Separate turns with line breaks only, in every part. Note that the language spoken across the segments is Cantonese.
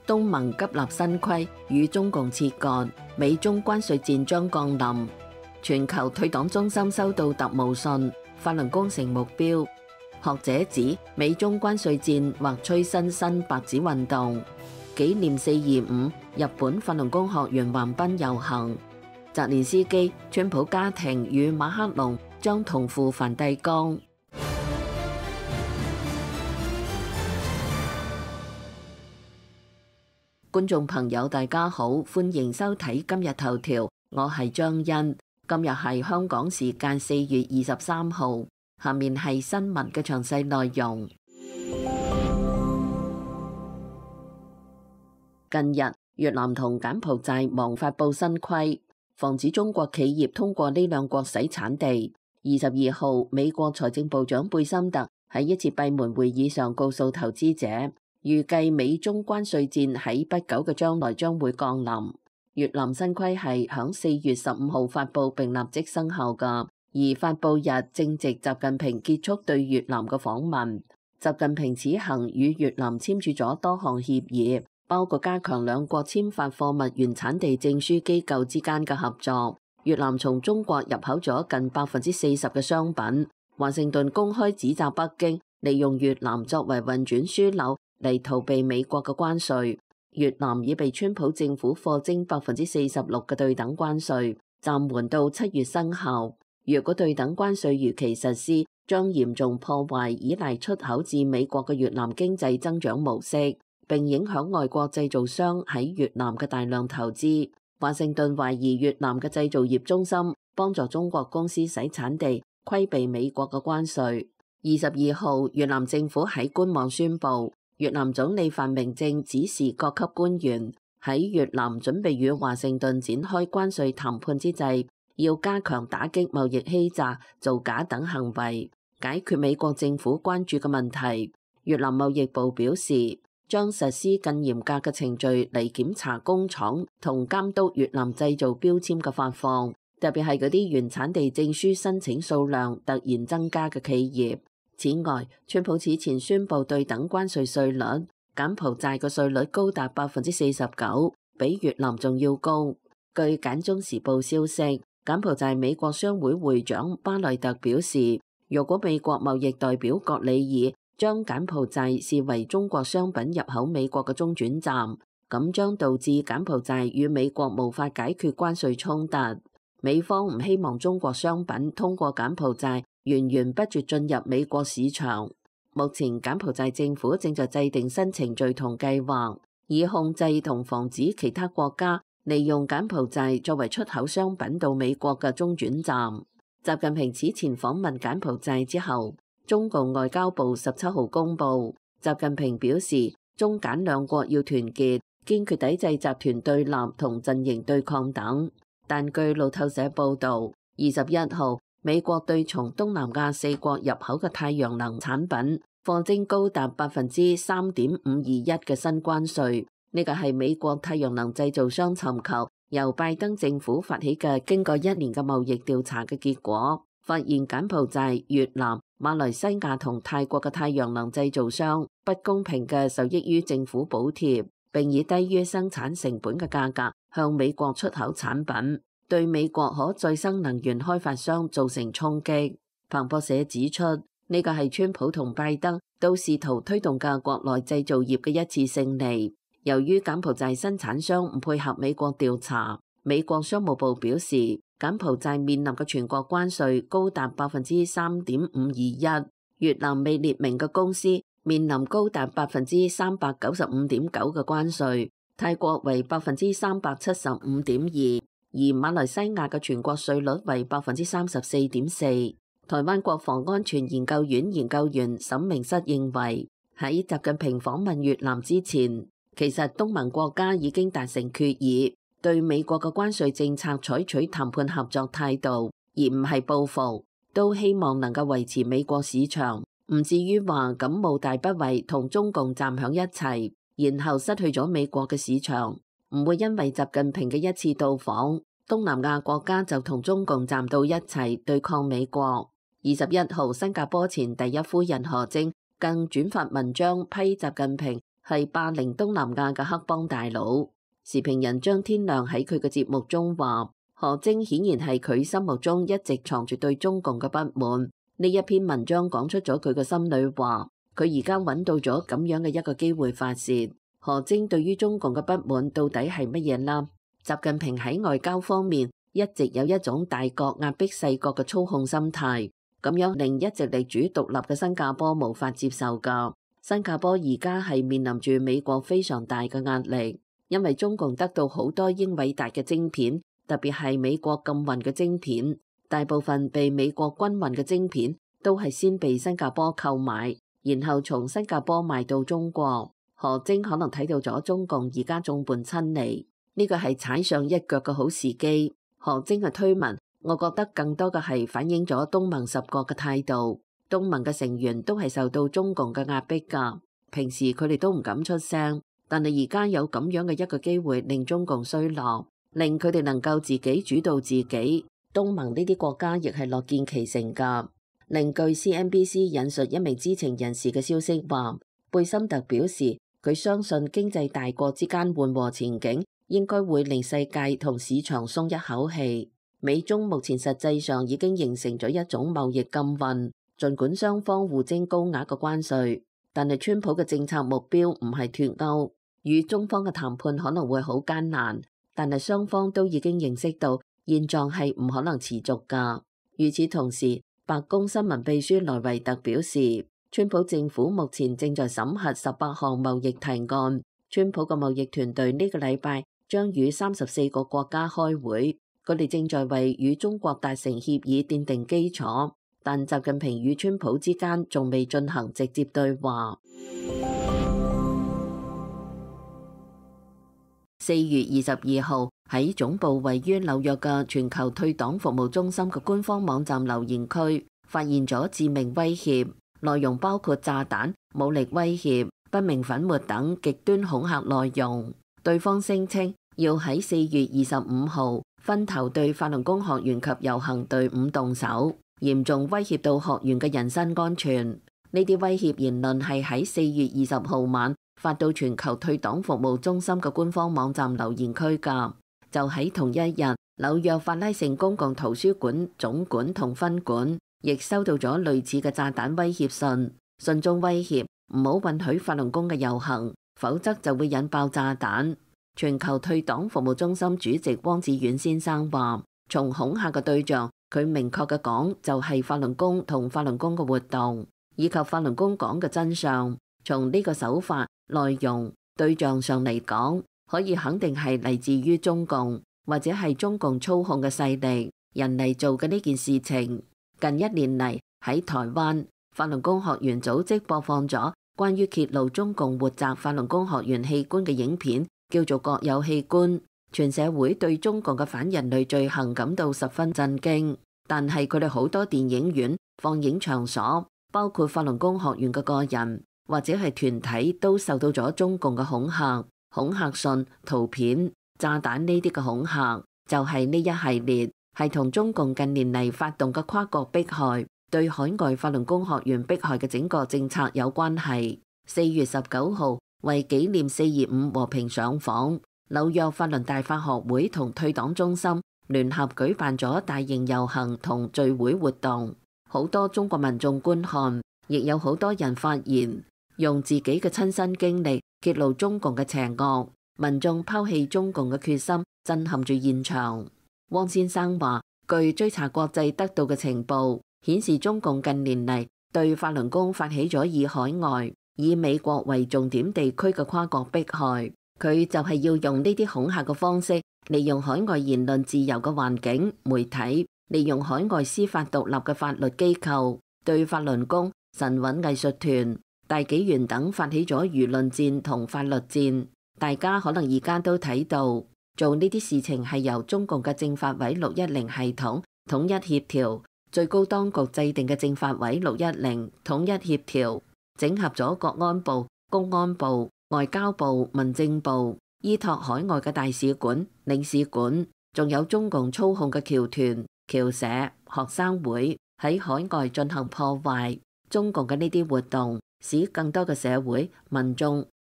東盟急立新規與中共切割，美中關稅戰將降臨。全球退黨中心收到特務信，法輪功成目標。學者指美中關稅戰或催生新白紙運動。紀念4.25，日本法輪功學員橫濱遊行。澤連斯基、川普家庭與馬克龍將同赴梵蒂岡。觀眾朋友大家好，歡迎收睇今日頭條，我係張欣。今日係香港時間4月23號，下面係新聞嘅詳細內容。近日，越南同柬埔寨忙發布新規，防止中國企業通過呢兩國洗產地。22號，美國財政部長貝森特喺一次閉門會議上告訴投資者，預計美中關稅戰喺不久嘅將來將會降臨。越南新規係響4月15號發布並立即生效㗎，而發布日正值習近平結束對越南嘅訪問。習近平此行與越南簽署咗多項協議，包括加強兩國簽發貨物原產地證書機構之間嘅合作。越南從中國入口咗近40%嘅商品。華盛頓公開指責北京利用越南作為運轉樞紐嚟逃避美國嘅關稅。越南已被川普政府課徵46%嘅對等關稅，暫緩到7月生效。若果對等關稅如期實施，將嚴重破壞依賴出口至美國嘅越南經濟增長模式，並影響外國製造商喺越南嘅大量投資。華盛頓懷疑越南嘅製造業中心幫助中國公司洗產地，規避美國嘅關稅。22號，越南政府喺官網宣布，越南總理范明政指示各級官員喺越南準備與華盛頓展開關稅談判之際，要加強打擊貿易欺詐、造假等行為，解決美國政府關注嘅問題。越南貿易部表示，將實施更嚴格嘅程序嚟檢查工廠同監督越南製造標籤嘅發放，特別係嗰啲原產地證書申請數量突然增加嘅企業。此外，川普此前宣布對等關稅稅率，柬埔寨嘅稅率高達49%，比越南仲要高。據柬中時報消息，柬埔寨美國商會會長巴萊特表示，若果美國貿易代表葛里爾將柬埔寨視為中國商品入口美國嘅中轉站，咁將導致柬埔寨與美國無法解決關稅衝突。美方唔希望中國商品通過柬埔寨源源不絕進入美國市場。目前柬埔寨政府正在制定新程序同計劃，以控制同防止其他國家利用柬埔寨作為出口商品到美國嘅中轉站。習近平此前訪問柬埔寨之後，中共外交部17號公布，習近平表示，中柬兩國要團結，堅決抵制集團對立同陣營對抗等。但據路透社報道，21號，美國對從東南亞4國入口嘅太陽能產品課徵高達3.521%嘅新關稅。呢個係美國太陽能製造商尋求由拜登政府發起嘅經過1年嘅貿易調查嘅結果，發現柬埔寨、越南、馬來西亞同泰國嘅太陽能製造商不公平嘅受益於政府補貼，並以低於生產成本嘅價格向美國出口產品，對美國可再生能源開發商造成衝擊。彭博社指出，呢個係川普同拜登都試圖推動嘅國內製造業嘅一次勝利。由於柬埔寨生產商唔配合美國調查，美國商務部表示，柬埔寨面臨嘅全國關稅高達3.521%，越南未列明嘅公司面臨高達395.9%嘅關稅，泰國為375.2%，而馬來西亞嘅全國稅率為34.4%。台灣國防安全研究院研究員沈明室認為，喺習近平訪問越南之前，其實東盟國家已經達成決議，對美國嘅關稅政策採取談判合作態度，而唔係報復，都希望能夠維持美國市場，唔至於話咁冒大不韙同中共站響一齊，然後失去咗美國嘅市場。唔會因為習近平嘅一次到訪，東南亞國家就同中共站到一齊對抗美國。21號，新加坡前第一夫人何晶更轉發文章批習近平係霸凌東南亞嘅黑幫大佬。時評人張天亮喺佢嘅節目中話：何晶顯然係佢心目中一直藏住對中共嘅不滿。呢一篇文章講出咗佢嘅心裏話，佢而家揾到咗咁樣嘅一個機會發泄。何晶對於中共嘅不滿到底係乜嘢啦？習近平喺外交方面一直有一種大國壓迫細國嘅操控心態，咁樣令一直力主獨立嘅新加坡無法接受㗎。新加坡而家係面臨住美國非常大嘅壓力，因為中共得到好多英偉達嘅晶片，特別係美國禁運嘅晶片，大部分被美國軍運嘅晶片都係先被新加坡購買，然後從新加坡賣到中國。何晶可能睇到咗中共而家眾叛親離，呢個係踩上一腳嘅好時機。何晶嘅推文，我覺得更多嘅係反映咗東盟十國嘅態度。東盟嘅成員都係受到中共嘅壓迫㗎，平時佢哋都唔敢出聲，但係而家有咁樣嘅一個機會令中共衰落，令佢哋能夠自己主導自己。東盟呢啲國家亦係樂見其成㗎。另據 CNBC 引述一名知情人士嘅消息話，貝森特表示，佢相信經濟大國之間緩和前景應該會令世界同市場鬆一口氣。美中目前實際上已經形成咗一種貿易禁運，儘管雙方互徵高額嘅關稅，但係川普嘅政策目標唔係脫歐，與中方嘅談判可能會好艱難，但係雙方都已經認識到現狀係唔可能持續㗎。與此同時，白宮新聞秘書萊維特表示，川普政府目前正在審核18項貿易提案。川普嘅貿易團隊呢個禮拜將與34個國家開會，佢哋正在為與中國達成協議奠定基礎，但習近平與川普之間仲未進行直接對話。4月22號喺總部位於紐約嘅全球退黨服務中心嘅官方網站留言區發現咗致命威脅。內容包括炸彈、武力威脅、不明粉末等極端恐嚇內容。對方聲稱要喺4月25號分頭對法輪功學員及遊行隊伍動手，嚴重威脅到學員嘅人身安全。呢啲威脅言論係喺4月20號晚發到全球退黨服務中心嘅官方網站留言區㗎。就喺同一日，紐約法拉盛公共圖書館總館同分館亦收到咗類似嘅炸彈威脅信，信中威脅唔好允許法輪功嘅遊行，否則就會引爆炸彈。全球退黨服務中心主席汪志遠先生話，從恐嚇嘅對象，佢明確嘅講就係法輪功同法輪功嘅活動，以及法輪功講嘅真相。從呢個手法、內容、對象上嚟講，可以肯定係嚟自於中共，或者係中共操控嘅勢力人嚟做嘅呢件事情。近一年嚟喺台灣，法輪功學員組織播放咗關於揭露中共活摘法輪功學員器官嘅影片，叫做《國有器官》。全社會對中共嘅反人類罪行感到十分震驚，但係佢哋好多電影院、放映場所，包括法輪功學員嘅個人或者係團體，都受到咗中共嘅恐嚇、恐嚇信、圖片、炸彈呢啲嘅恐嚇，就係呢一系列。係同中共近年嚟發動嘅跨國迫害、對海外法輪功學員迫害嘅整個政策有關係。4月19號，為紀念4.25和平上訪，紐約法輪大法學會同退黨中心聯合舉辦咗大型遊行同聚會活動，好多中國民眾觀看，亦有好多人發言，用自己嘅親身經歷揭露中共嘅邪惡，民眾拋棄中共嘅決心震撼住現場。汪先生話，據追查國際得到嘅情報顯示，中共近年嚟對法輪功發起咗以海外、以美國為重點地區嘅跨國迫害。佢就係要用呢啲恐嚇嘅方式，利用海外言論自由嘅環境、媒體，利用海外司法獨立嘅法律機構，對法輪功、神韻藝術團、大紀元等發起咗輿論戰同法律戰。大家可能而家都睇到。做呢啲事情係由中共嘅政法委610系統統一協調，最高當局制定嘅政法委610統一協調，整合咗國安部、公安部、外交部、民政部，依託海外嘅大使館、領事館，仲有中共操控嘅僑團、僑社、學生會喺海外進行破壞。中共嘅呢啲活動，使更多嘅社會民眾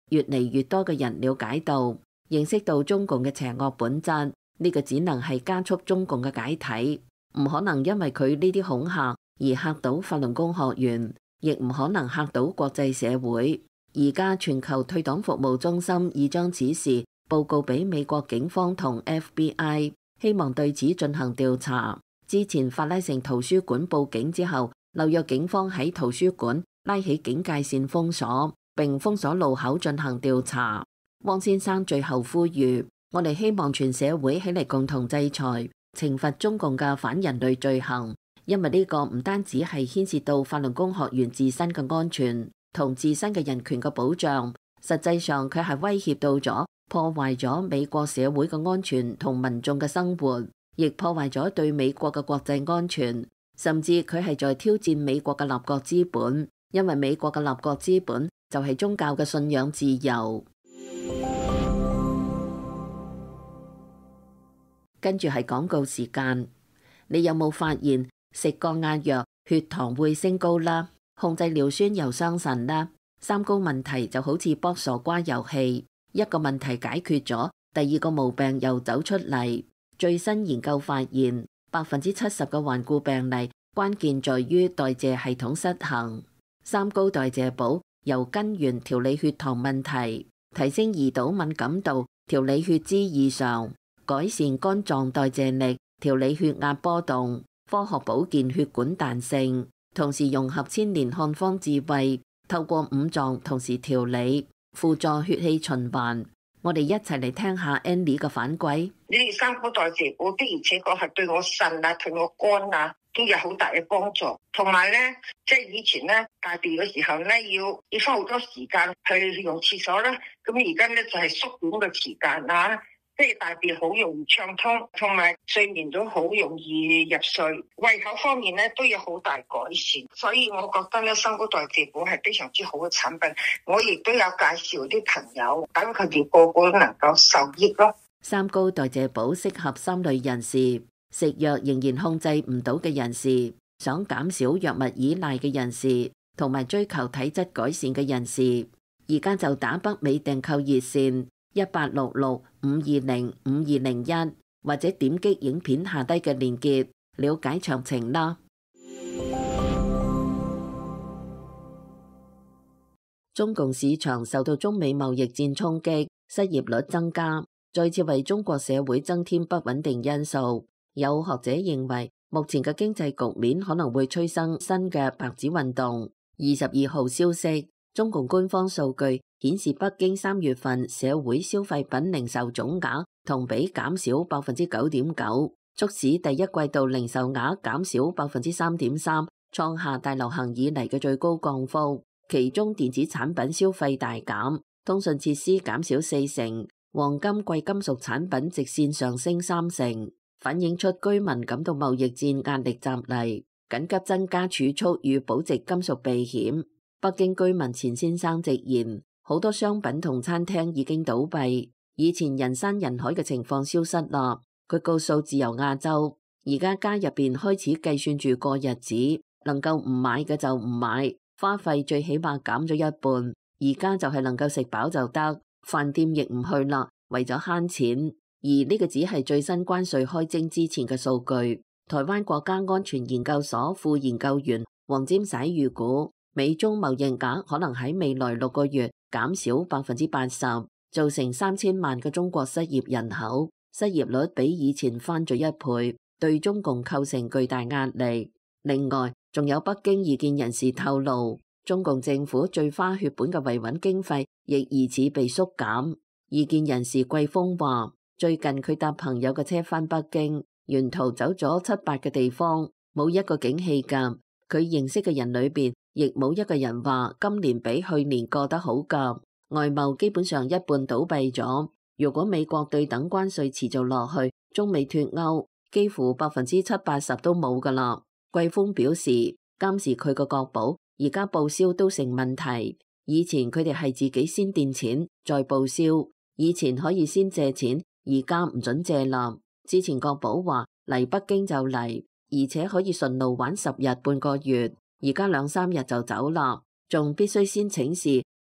越嚟越多嘅人了解到、認識到中共嘅邪惡本質，呢個只能係加速中共嘅解體，唔可能因為佢呢啲恐嚇而嚇到法輪功學員，亦唔可能嚇到國際社會。而家全球退黨服務中心已將此事報告俾美國警方同 FBI， 希望對此進行調查。之前法拉盛圖書館報警之後，紐約警方喺圖書館拉起警戒線封鎖，並封鎖路口進行調查。汪先生最後呼籲：我哋希望全社會起嚟共同制裁、懲罰中共嘅反人類罪行，因為呢個唔單止係牽涉到法輪功學員自身嘅安全同自身嘅人權嘅保障，實際上佢係威脅到咗、破壞咗美國社會嘅安全同民眾嘅生活，亦破壞咗對美國嘅國際安全，甚至佢係在挑戰美國嘅立國之本，因為美國嘅立國之本就係宗教嘅信仰自由。跟住係廣告時間，你有冇發現食降壓藥血糖會升高啦？控制尿酸又傷腎啦，三高問題就好似卜傻瓜遊戲，一個問題解決咗，第二個毛病又走出嚟。最新研究發現，70%嘅患故病例關鍵在於代謝系統失衡。三高代謝補由根源調理血糖問題，提升胰島敏感度，調理血脂異常，改善肝臟代謝力，調理血壓波動，科學保健血管彈性。同時融合千年漢方智慧，透過五臟同時調理，輔助血氣循環。我哋一齊嚟聽下 Annie 嘅反饋。
呢啲三高代謝補的而且確係對我腎啊、對我肝啊都有好大嘅幫助。同埋咧，即係以前咧大便嘅時候咧，要花好多時間去用廁所啦。咁而家咧就係縮短嘅時間啊。即係大便好容易暢通，同埋睡眠都好容易入睡，胃口方面咧都有好大改善，所以我覺得咧三高代謝補係非常之好嘅產品。我亦都有介紹啲朋友，等佢哋個個都能夠受益咯。
三高代謝補適合三類人士：食藥仍然控制唔到嘅人士，想減少藥物依賴嘅人士，同埋追求體質改善嘅人士。而家就打北美訂購熱線1866-520-5201，或者點擊影片下低嘅鏈接了解詳情啦。中共市場受到中美貿易戰衝擊，失業率增加，再次為中國社會增添不穩定因素。有學者認為，目前嘅經濟局面可能會催生新嘅白紙運動。22號消息，中共官方數據顯示，北京3月份社會消費品零售總額同比減少9.9%，促使第一季度零售額減少3.3%，創下大流行以嚟嘅最高降幅。其中電子產品消費大減，通訊設施減少4%，黃金貴金屬產品直線上升3%，反映出居民感到貿易戰壓力襲嚟，緊急增加儲蓄與保值金屬避險。北京居民錢先生直言，好多商品同餐廳已經倒閉，以前人山人海嘅情況消失啦。佢告訴自由亞洲，而家家入邊開始計算住過日子，能夠唔買嘅就唔買，花費最起碼減咗一半。而家就係能夠食飽就得，飯店亦唔去啦，為咗慳錢。而呢個只係最新關稅開徵之前嘅數據。台灣國家安全研究所副研究員黃占璽預估，美中貿易額可能喺未來6個月減少80%，造成3000萬嘅中國失業人口，失業率比以前翻咗1倍，對中共構成巨大壓力。另外，仲有北京異見人士透露，中共政府最花血本嘅維穩經費亦疑似被縮減。異見人士季峰話，最近佢搭朋友嘅車翻北京，沿途走咗7-8個地方，冇一個景氣㗎。佢認識嘅人裏邊，亦冇一個人話今年比去年過得好㗎。外貿基本上一半倒閉咗。如果美國對等關稅持續落去，中美脫歐幾乎70-80%都冇㗎啦。季峰表示，監視佢個國保而家報銷都成問題。以前佢哋係自己先墊錢再報銷，以前可以先借錢，而家唔准借啦。之前國保話嚟北京就嚟，而且可以順路玩10日半個月，而家2-3日就走啦，仲必須先請示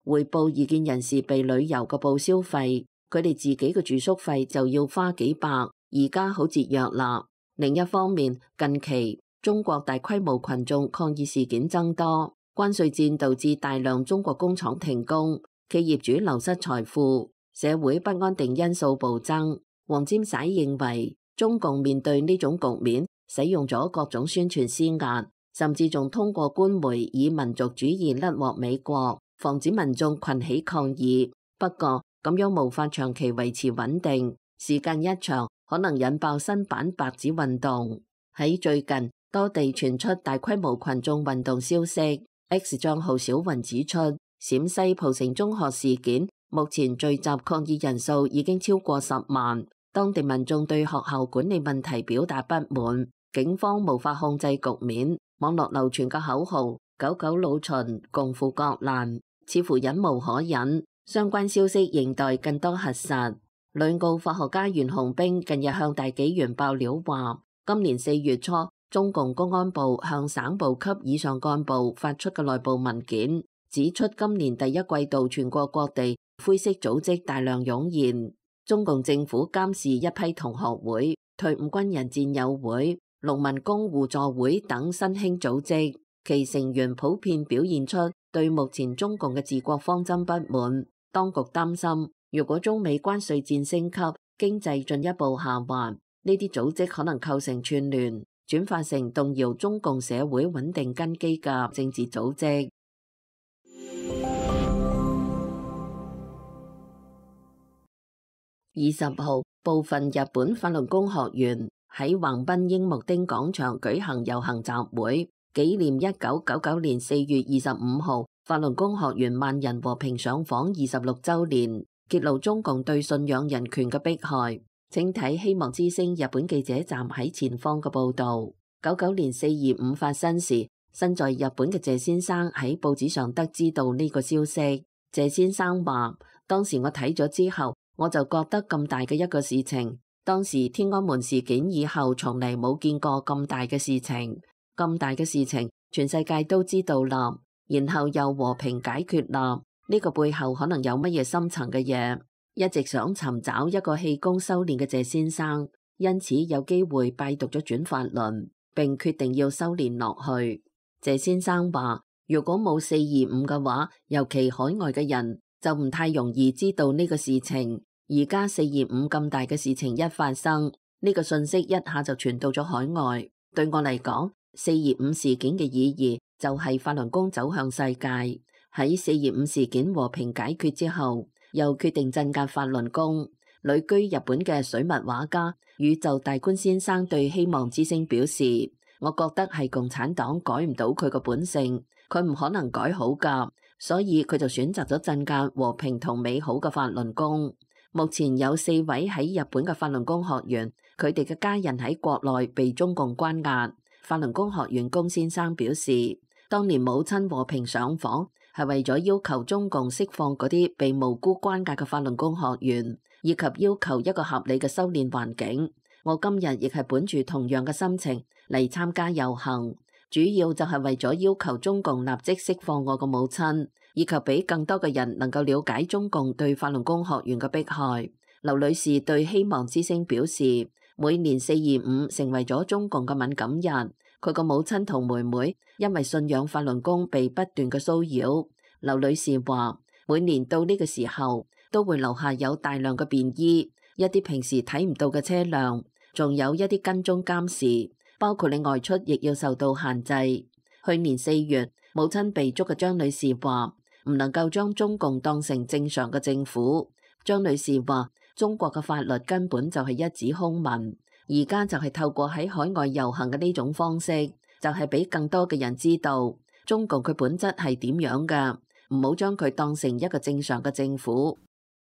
回報異見人士被旅遊嘅報銷費，佢哋自己嘅住宿費就要花幾百，而家好節約啦。另一方面，近期中國大規模群眾抗議事件增多，關稅戰導致大量中國工廠停工，企業主流失財富，社會不安定因素暴增。黃沾洗認為，中共面對呢種局面，使用咗各種宣傳施壓，甚至仲通過官媒以民族主義甩鑊美國，防止民眾群起抗議。不過咁樣無法長期維持穩定，時間一長可能引爆新版白紙運動。喺最近多地傳出大規模群眾運動消息。X 賬號小雲指出，陝西蒲城中學事件目前聚集抗議人數已經超過10萬，當地民眾對學校管理問題表達不滿，警方無法控制局面，網絡流傳嘅口號九九老秦共赴國難似乎忍無可忍，相關消息仍待更多核實。旅澳法學家袁洪兵近日向大紀元爆料話，今年4月初中共公安部向省部級以上幹部發出嘅內部文件指出，今年第一季度全國各地灰色組織大量湧現，中共政府監視一批同學會、退伍軍人戰友會、農民工互助會等新興組織，其成員普遍表現出對目前中共嘅治國方針不滿。當局擔心，如果中美關稅戰升級，經濟進一步下滑，呢啲組織可能構成串聯，轉化成動搖中共社會穩定根基嘅政治組織。20號，部分日本法輪功學員喺橫濱櫻木町廣場舉行遊行集會，紀念1999年4月25號法輪功學員萬人和平上訪26週年，揭露中共對信仰人權嘅迫害。請睇希望之聲日本記者站喺前方嘅報道。99年4.25發生時，身在日本嘅謝先生喺報紙上得知到呢個消息。謝先生話，當時我睇咗之後，我就覺得咁大嘅一個事情，當時天安門事件以後從嚟冇見過咁大嘅事情，咁大嘅事情全世界都知道啦，然後又和平解決啦，呢個背後可能有乜嘢深層嘅嘢。一直想尋找一個氣功修煉嘅謝先生，因此有機會拜讀咗轉法輪，並決定要修煉落去。謝先生話，如果冇4.25嘅話，尤其海外嘅人就唔太容易知道呢個事情。而家4.25咁大嘅事情一發生，呢個信息一下就傳到咗海外。對我嚟講，4.25事件嘅意義就係法輪功走向世界。喺4.25事件和平解決之後，又決定鎮壓法輪功。旅居日本嘅水墨畫家宇宙大觀先生對希望之聲表示，我覺得係共產黨改唔到佢個本性，佢唔可能改好㗎，所以佢就選擇咗鎮壓和平同美好嘅法輪功。目前有4位喺日本嘅法輪功學員，佢哋嘅家人喺國內被中共關押。法輪功學員龔先生表示，當年母親和平上訪係為咗要求中共釋放嗰啲被無辜關押嘅法輪功學員，以及要求一個合理嘅修煉環境。我今日亦係本住同樣嘅心情嚟參加遊行，主要就係為咗要求中共立即釋放我嘅母親，以及俾更多嘅人能夠了解中共對法輪功學員嘅迫害。劉女士對希望之聲表示，每年4.25成為咗中共嘅敏感日，佢個母親同妹妹因為信仰法輪功被不斷嘅騷擾。劉女士話，每年到呢個時候都會留下有大量嘅便衣，一啲平時睇唔到嘅車輛，仲有一啲跟蹤監視，包括你外出亦要受到限制。去年4月，母親被捉嘅張女士話，唔能夠將中共當成正常嘅政府。張女士話，中國嘅法律根本就係一紙空文，而家就係透過喺海外遊行嘅呢種方式，就係俾更多嘅人知道中共佢本質係點樣㗎，唔好將佢當成一個正常嘅政府。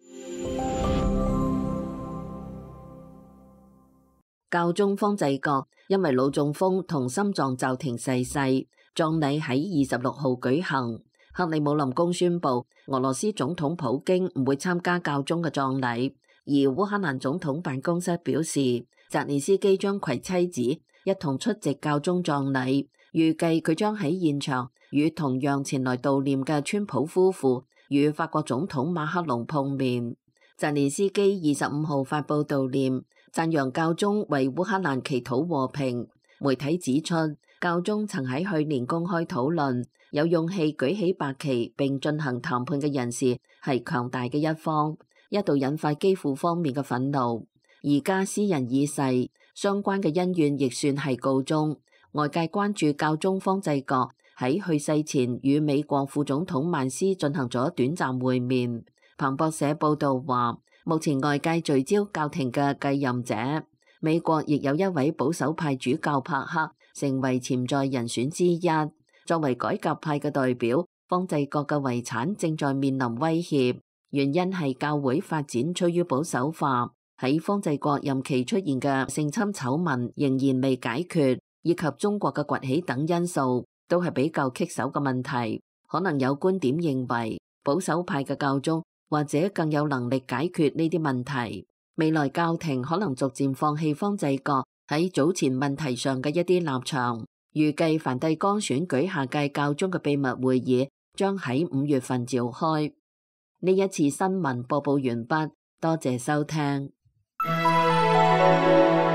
教宗方濟各因為腦中風同心臟驟停逝世，葬禮喺26號舉行。克里姆林宮宣布，俄羅斯總統普京唔會參加教宗嘅葬禮，而烏克蘭總統辦公室表示，澤連斯基將攜妻子一同出席教宗葬禮，預計佢將喺現場與同樣前來悼念嘅川普夫婦與法國總統馬克龍碰面。澤連斯基25號發布悼念，讚揚教宗為烏克蘭祈禱和平。媒體指出，教宗曾喺去年公開討論，有勇氣舉起白旗並進行談判嘅人士係強大嘅一方，一度引發基輔方面嘅憤怒。而家詩人已逝，相關嘅恩怨亦算係告終。外界關注教宗方濟各喺去世前與美國副總統曼斯進行咗短暫會面。彭博社報導話，目前外界聚焦教廷嘅繼任者，美國亦有一位保守派主教帕克成為潛在人選之一。作為改革派嘅代表，方濟各嘅遺產正在面臨威脅，原因係教會發展趨於保守化，喺方濟各任期出現嘅性侵醜聞仍然未解決，以及中國嘅崛起等因素，都係比較棘手嘅問題。可能有觀點認為，保守派嘅教宗或者更有能力解決呢啲問題。未來教廷可能逐漸放棄方濟各喺早前問題上嘅一啲立場。預計梵蒂岡選舉下屆教宗嘅秘密會議將喺5月份召開。呢一次新聞播報完畢，多謝收聽。